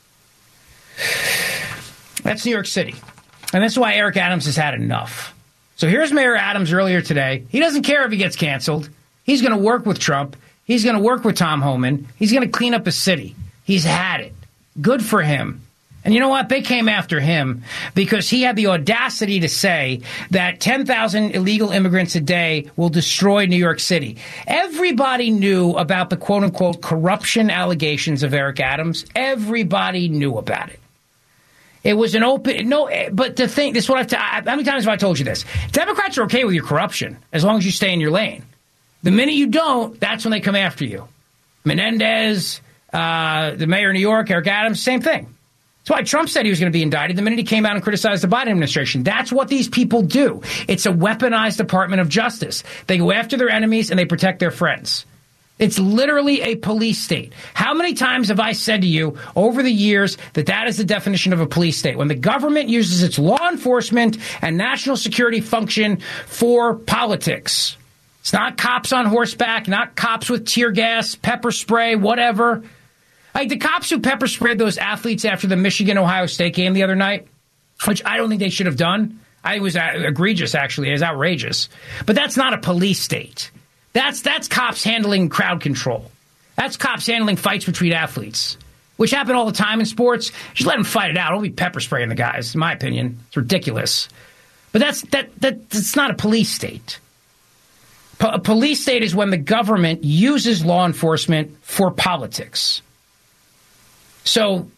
That's New York City. And that's why Eric Adams has had enough. So here's Mayor Adams earlier today. He doesn't care if he gets canceled. He's going to work with Trump. He's going to work with Tom Homan. He's going to clean up his city. He's had it. Good for him. And you know what? They came after him because he had the audacity to say that ten thousand illegal immigrants a day will destroy New York City. Everybody knew about the quote-unquote corruption allegations of Eric Adams. Everybody knew about it. It was an open, no, but to think, this is what I've, t- how many times have I told you this? Democrats are okay with your corruption as long as you stay in your lane. The minute you don't, that's when they come after you. Menendez, uh, the mayor of New York, Eric Adams, same thing. That's why Trump said he was going to be indicted the minute he came out and criticized the Biden administration. That's what these people do. It's a weaponized Department of Justice. They go after their enemies and they protect their friends. It's literally a police state. How many times have I said to you over the years that that is the definition of a police state? When the government uses its law enforcement and national security function for politics. It's not cops on horseback, not cops with tear gas, pepper spray, whatever. Like the cops who pepper sprayed those athletes after the Michigan-Ohio State game the other night, which I don't think they should have done. I think it was egregious, actually. It was outrageous. But that's not a police state. That's that's cops handling crowd control. That's cops handling fights between athletes, which happen all the time in sports. Just let them fight it out. Don't be pepper spraying the guys, in my opinion. It's ridiculous. But that's that that that's not a police state. A police state is when the government uses law enforcement for politics. So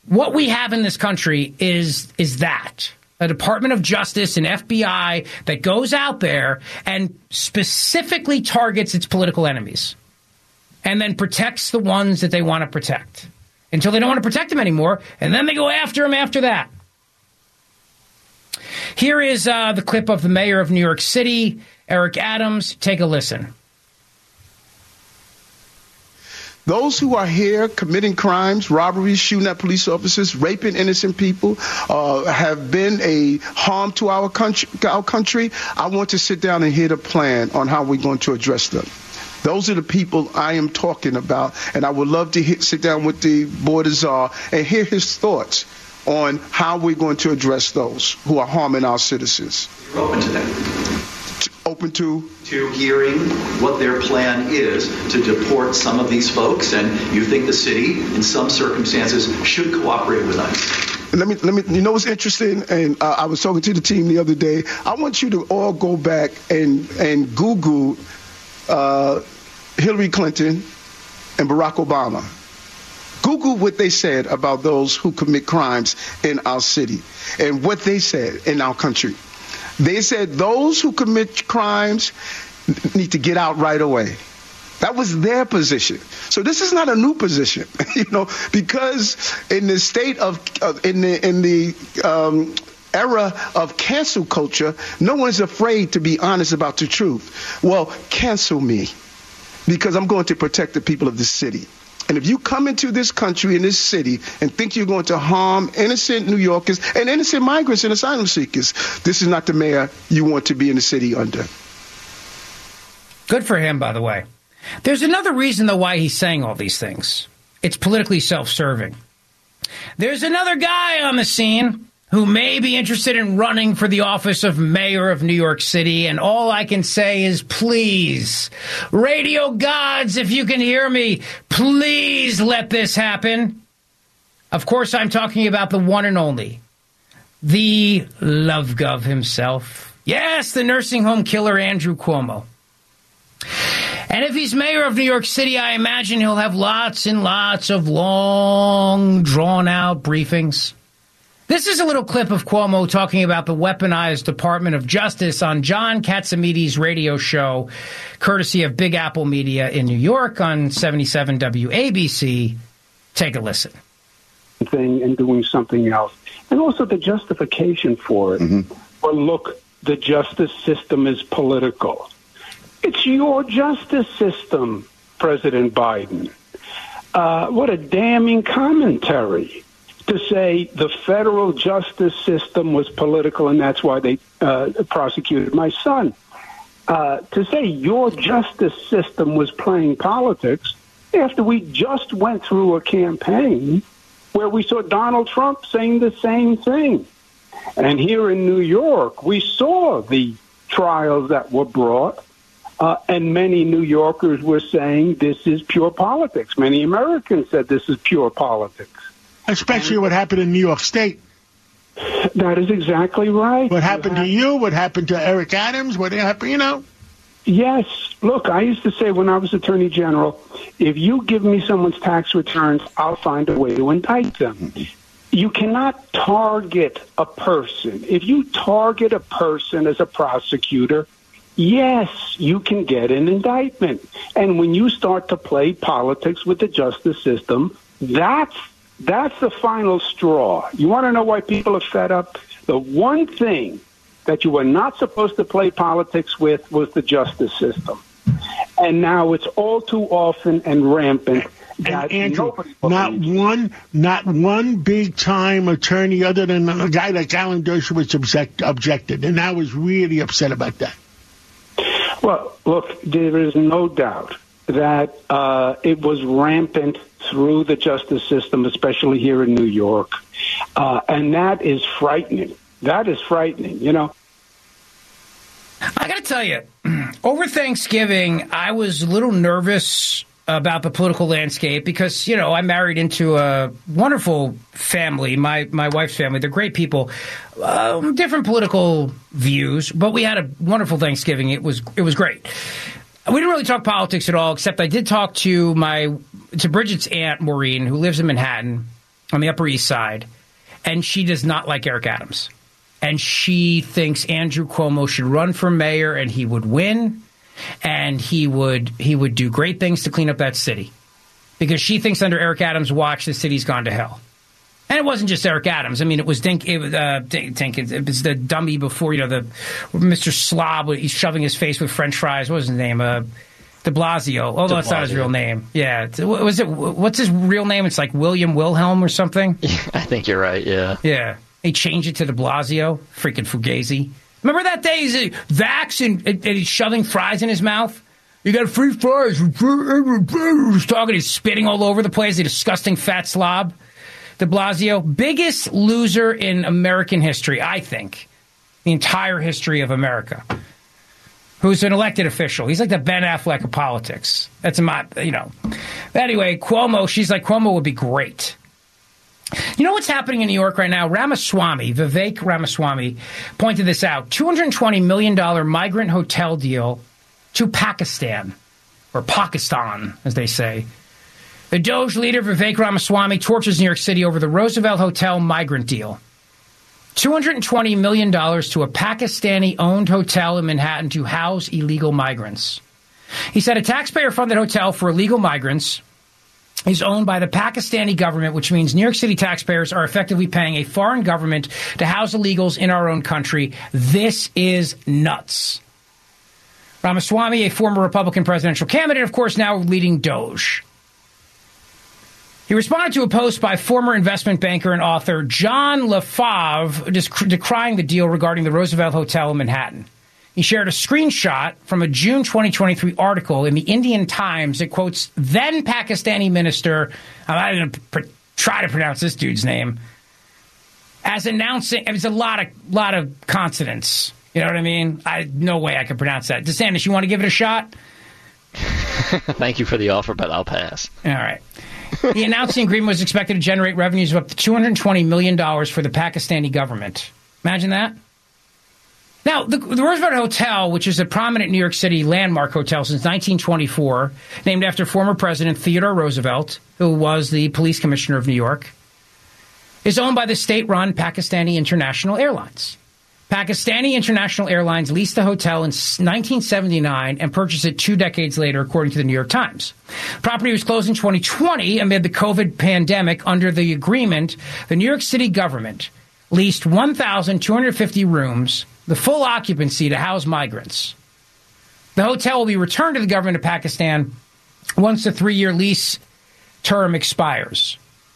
what we have in this country is is that. A Department of Justice and F B I that goes out there and specifically targets its political enemies and then protects the ones that they want to protect until they don't want to protect them anymore, and then they go after them after that. Here is uh, the clip of the mayor of New York City, Eric Adams. Take a listen. Those who are here committing crimes, robberies, shooting at police officers, raping innocent people, uh, have been a harm to our country, our country. I want to sit down and hear the plan on how we're going to address them. Those are the people I am talking about, and I would love to hit, sit down with the board of czar and hear his thoughts on how we're going to address those who are harming our citizens. You're open to that? Open to? To hearing what their plan is to deport some of these folks, and you think the city, in some circumstances, should cooperate with ICE. Let me, let me, you know what's interesting? And uh, I was talking to the team the other day. I want you to all go back and, and Google uh, Hillary Clinton and Barack Obama. Google what they said about those who commit crimes in our city and what they said in our country. They said those who commit crimes need to get out right away. That was their position. So this is not a new position, you know, because in the state of, of in the in the um, era of cancel culture, no one's afraid to be honest about the truth. Well, cancel me, because I'm going to protect the people of this city. And if you come into this country, in this city, and think you're going to harm innocent New Yorkers and innocent migrants and asylum seekers, this is not the mayor you want to be in the city under. Good for him, by the way. There's another reason, though, why he's saying all these things. It's politically self-serving. There's another guy on the scene who may be interested in running for the office of mayor of New York City, and all I can say is, please, radio gods, if you can hear me, please let this happen. Of course, I'm talking about the one and only, the Love Gov himself. Yes, the nursing home killer, Andrew Cuomo. And if he's mayor of New York City, I imagine he'll have lots and lots of long, drawn-out briefings. This is a little clip of Cuomo talking about the weaponized Department of Justice on John Catsimatidis' radio show, courtesy of Big Apple Media in New York on seventy-seven W A B C. Take a listen. Thing and doing something else. And also the justification for it. Mm-hmm. Well, look, the justice system is political. It's your justice system, President Biden. Uh, what a damning commentary to say the federal justice system was political and that's why they uh, prosecuted my son. Uh, to say your justice system was playing politics after we just went through a campaign where we saw Donald Trump saying the same thing. And here in New York, we saw the trials that were brought, uh, and many New Yorkers were saying this is pure politics. Many Americans said this is pure politics. Especially what happened in New York State. That is exactly right. What happened to you, what happened to Eric Adams, what happened, you know? Yes. Look, I used to say when I was Attorney General, if you give me someone's tax returns, I'll find a way to indict them. You cannot target a person. If you target a person as a prosecutor, yes, you can get an indictment. And when you start to play politics with the justice system, that's That's the final straw. You want to know why people are fed up? The one thing that you were not supposed to play politics with was the justice system. And now it's all too often and rampant. And Andrew, not one, not one big-time attorney other than a guy like Alan Dershowitz object, objected, and I was really upset about that. Well, look, there is no doubt that uh, it was rampant through the justice system, especially here in New York. Uh, and that is frightening. That is frightening, you know. I got to tell you, over Thanksgiving, I was a little nervous about the political landscape because, you know, I married into a wonderful family, my, my wife's family. They're great people, uh, different political views, but we had a wonderful Thanksgiving. It was it was great. We didn't really talk politics at all, except I did talk to my to Bridget's aunt, Maureen, who lives in Manhattan, on the Upper East Side, and she does not like Eric Adams. And she thinks Andrew Cuomo should run for mayor and he would win, and he would he would do great things to clean up that city. Because she thinks under Eric Adams' watch, the city's gone to hell. And it wasn't just Eric Adams. I mean, it was Dink, it was, uh, Dink, it was the dummy before, you know, the Mister Slob, he's shoving his face with French fries. What was his name? Uh, De Blasio. Although that's not his real name. Yeah. Was it? What's his real name? It's like William Wilhelm or something? I think you're right, yeah. Yeah. He changed it to De Blasio. Freaking Fugazi. Remember that day? He's uh, vax and, and he's shoving fries in his mouth? You got free fries. He's talking, he's spitting all over the place. A disgusting fat slob. De Blasio, biggest loser in American history, I think. The entire history of America. Who's an elected official. He's like the Ben Affleck of politics. That's my, you know. Anyway, Cuomo, she's like, Cuomo would be great. You know what's happening in New York right now? Ramaswamy, Vivek Ramaswamy, pointed this out. two hundred twenty million dollars migrant hotel deal to Pakistan, or Pakistan, as they say. The Doge leader, Vivek Ramaswamy, torches New York City over the Roosevelt Hotel migrant deal. two hundred twenty million dollars to a Pakistani-owned hotel in Manhattan to house illegal migrants. He said a taxpayer-funded hotel for illegal migrants is owned by the Pakistani government, which means New York City taxpayers are effectively paying a foreign government to house illegals in our own country. This is nuts. Ramaswamy, a former Republican presidential candidate, of course, now leading Doge. He responded to a post by former investment banker and author John LaFave decrying the deal regarding the Roosevelt Hotel in Manhattan. He shared a screenshot from a June twenty twenty-three article in the Indian Times that quotes then Pakistani minister, I'm not going to pr- try to pronounce this dude's name, as announcing, it's a lot of, lot of consonants. You know what I mean? I no way I can pronounce that. DeSantis, you want to give it a shot? Thank you for the offer, but I'll pass. All right. The announcing agreement was expected to generate revenues of up to two hundred twenty million dollars for the Pakistani government. Imagine that. Now, the, the Roosevelt Hotel, which is a prominent New York City landmark hotel since nineteen twenty-four, named after former President Theodore Roosevelt, who was the police commissioner of New York, is owned by the state-run Pakistani International Airlines. Pakistani International Airlines leased the hotel in nineteen seventy-nine and purchased it two decades later, according to the New York Times. Property was closed in twenty twenty amid the COVID pandemic. Under the agreement, the New York City government leased one thousand two hundred fifty rooms, the full occupancy, to house migrants. The hotel will be returned to the government of Pakistan once the three-year lease term expires.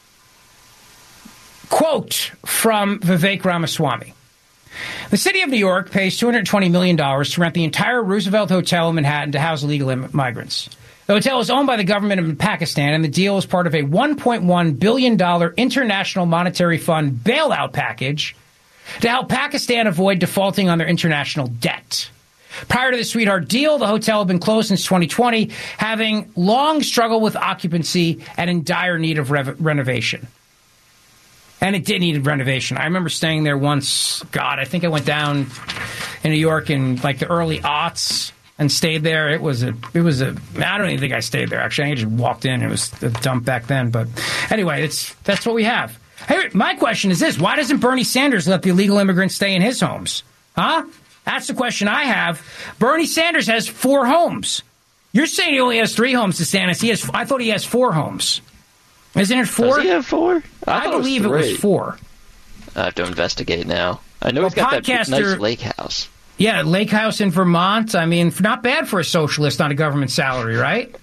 Quote from Vivek Ramaswamy. The city of New York pays two hundred twenty million dollars to rent the entire Roosevelt Hotel in Manhattan to house illegal im- migrants. The hotel is owned by the government of Pakistan, and the deal is part of a one point one billion dollars International Monetary Fund bailout package to help Pakistan avoid defaulting on their international debt. Prior to the sweetheart deal, the hotel had been closed since twenty twenty, having long struggled with occupancy and in dire need of rev- renovation. And it did need renovation. I remember staying there once. God, I think I went down in New York in like the early aughts and stayed there. It was a, it was a, I don't even think I stayed there. Actually, I just walked in. It was a dump back then. But anyway, it's, that's what we have. Hey, my question is this. Why doesn't Bernie Sanders let the illegal immigrants stay in his homes? Huh? That's the question I have. Bernie Sanders has four homes. You're saying he only has three homes, DeSantis. He has, I thought he has four homes. Isn't it four? Does he have four? I, I believe it was, it was four. I have to investigate now. I know well, he's got that nice lake house. Yeah, lake house in Vermont. I mean, not bad for a socialist on a government salary, right?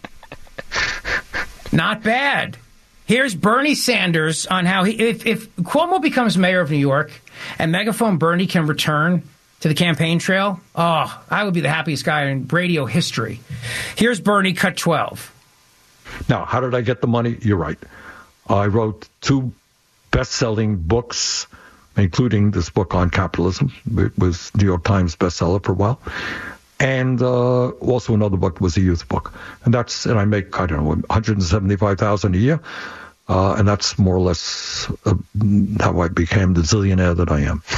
Not bad. Here's Bernie Sanders on how he, if, if Cuomo becomes mayor of New York and Megaphone Bernie can return to the campaign trail, oh, I would be the happiest guy in radio history. Here's Bernie, cut twelve. Now, how did I get the money? You're right. I wrote two best-selling books, including this book on capitalism. It was New York Times bestseller for a while. And uh, also another book was a youth book. And that's, and I make, I don't know, one hundred seventy-five thousand dollars a year. Uh, and that's more or less uh, how I became the zillionaire that I am.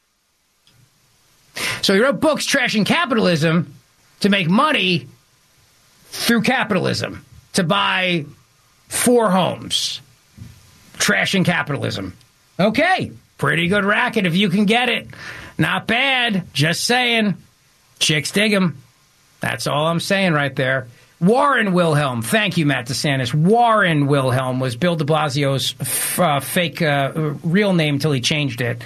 So he wrote books trashing capitalism to make money through capitalism, to buy four homes. Trashing capitalism. Okay, pretty good racket if you can get it. Not bad. Just saying. Chicks dig 'em. That's all I'm saying right there. Warren Wilhelm. Thank you, Matt DeSantis. Warren Wilhelm was Bill de Blasio's f- uh, fake uh, real name until he changed it.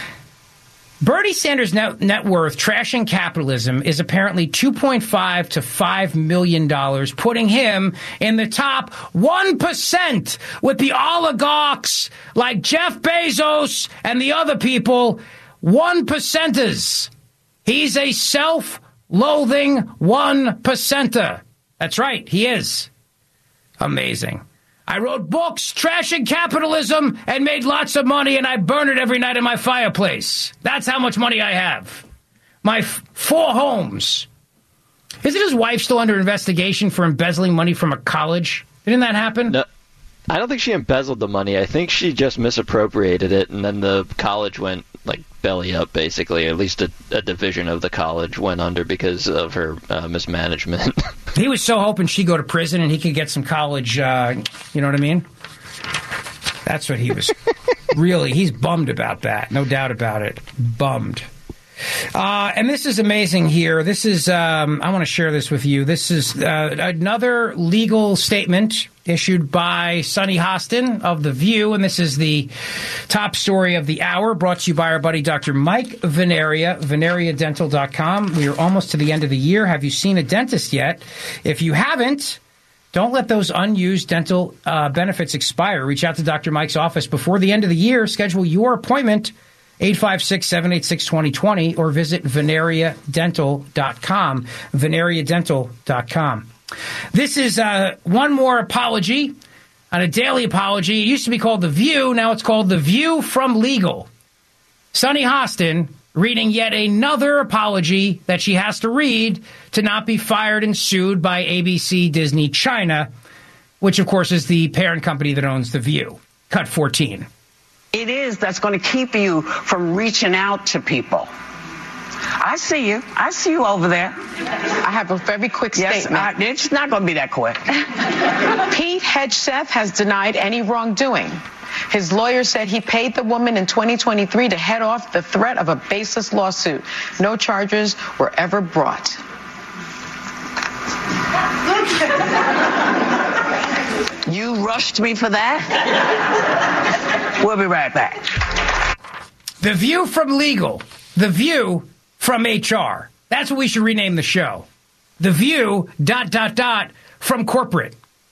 Bernie Sanders' net, net worth, trashing capitalism, is apparently two point five to five million dollars, putting him in the top one percent with the oligarchs like Jeff Bezos and the other people, one percenters. He's a self-loathing one percenter. That's right, he is. Amazing. I wrote books trashing capitalism and made lots of money, and I burn it every night in my fireplace. That's how much money I have. My f- four homes. Isn't his wife still under investigation for embezzling money from a college? Didn't that happen? No, I don't think she embezzled the money. I think she just misappropriated it, and then the college went, like, belly up, basically. At least a, a division of the college went under because of her uh, mismanagement. He was so hoping she'd go to prison and he could get some college, uh, you know what I mean? That's what he was. Really, he's bummed about that. No doubt about it. Bummed. Uh, and this is amazing here. This is, um, I want to share this with you. This is uh, another legal statement issued by Sunny Hostin of The View. And this is the top story of the hour, brought to you by our buddy Doctor Mike Veneria, veneria dental dot com. We are almost to the end of the year. Have you seen a dentist yet? If you haven't, don't let those unused dental uh, benefits expire. Reach out to Doctor Mike's office before the end of the year. Schedule your appointment. eight five six, seven eight six, two zero two zero or visit veneria dental dot com, veneria dental dot com. This is uh, one more apology, on a daily apology. It used to be called The View. Now it's called The View from Legal. Sunny Hostin reading yet another apology that she has to read to not be fired and sued by A B C Disney China, which, of course, is the parent company that owns The View. Cut fourteen. It is that's going to keep you from reaching out to people. I see you. I see you over there. I have a very quick yes, statement. I, it's not going to be that quick. Pete Hegseth has denied any wrongdoing. His lawyer said he paid the woman in twenty twenty-three to head off the threat of a baseless lawsuit. No charges were ever brought. You rushed me for that? We'll be right back. The View from Legal. The View from H R. That's what we should rename the show. The View, dot, dot, dot, from corporate.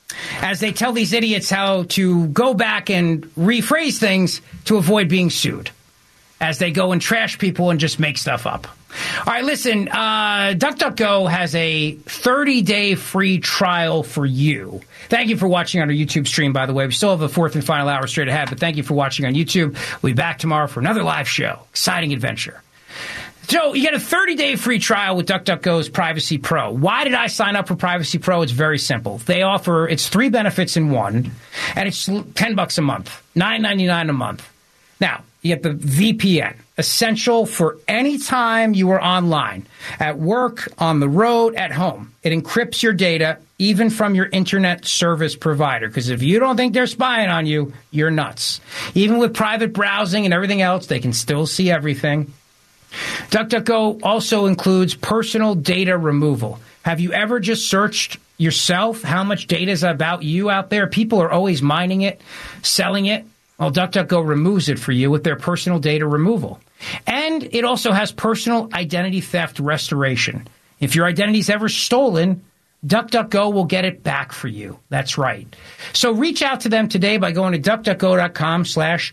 As they tell these idiots how to go back and rephrase things to avoid being sued. As they go and trash people and just make stuff up. All right, listen, uh, DuckDuckGo has a thirty-day free trial for you. Thank you for watching on our YouTube stream, by the way. We still have a fourth and final hour straight ahead, but thank you for watching on YouTube. We'll be back tomorrow for another live show. Exciting adventure. So you get a thirty-day free trial with DuckDuckGo's Privacy Pro. Why did I sign up for Privacy Pro? It's very simple. They offer, it's three benefits in one, and it's ten bucks a month, nine ninety-nine a month. Now, you get the V P N, essential for any time you are online, at work, on the road, at home. It encrypts your data, even from your internet service provider, because if you don't think they're spying on you, you're nuts. Even with private browsing and everything else, they can still see everything. DuckDuckGo also includes personal data removal. Have you ever just searched yourself how much data is about you out there? People are always mining it, selling it. Well, DuckDuckGo removes it for you with their personal data removal. And it also has personal identity theft restoration. If your identity is ever stolen, DuckDuckGo will get it back for you. That's right. So reach out to them today by going to DuckDuckGo.com slash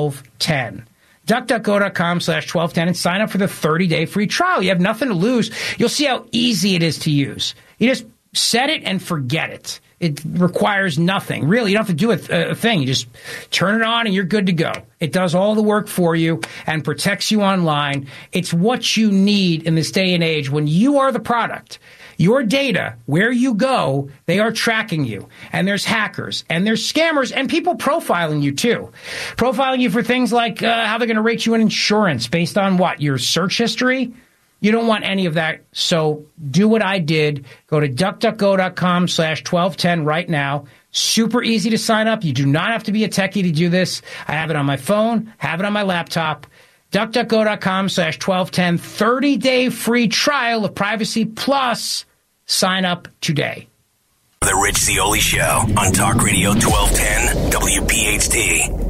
1210. DuckDuckGo.com slash 1210 and sign up for the thirty-day free trial. You have nothing to lose. You'll see how easy it is to use. You just set it and forget it. It requires nothing. Really, you don't have to do a, a thing. You just turn it on and you're good to go. It does all the work for you and protects you online. It's what you need in this day and age when you are the product. Your data, where you go, they are tracking you. And there's hackers, and there's scammers, and people profiling you, too. Profiling you for things like uh, how they're going to rate you in insurance based on what? Your search history? You don't want any of that, so do what I did. Go to duckduckgo.com slash 1210 right now. Super easy to sign up. You do not have to be a techie to do this. I have it on my phone, have it on my laptop. duckduckgo.com slash 1210. thirty-day free trial of Privacy Plus. Sign up today. The Rich Zeoli Show on Talk Radio twelve ten W P H T.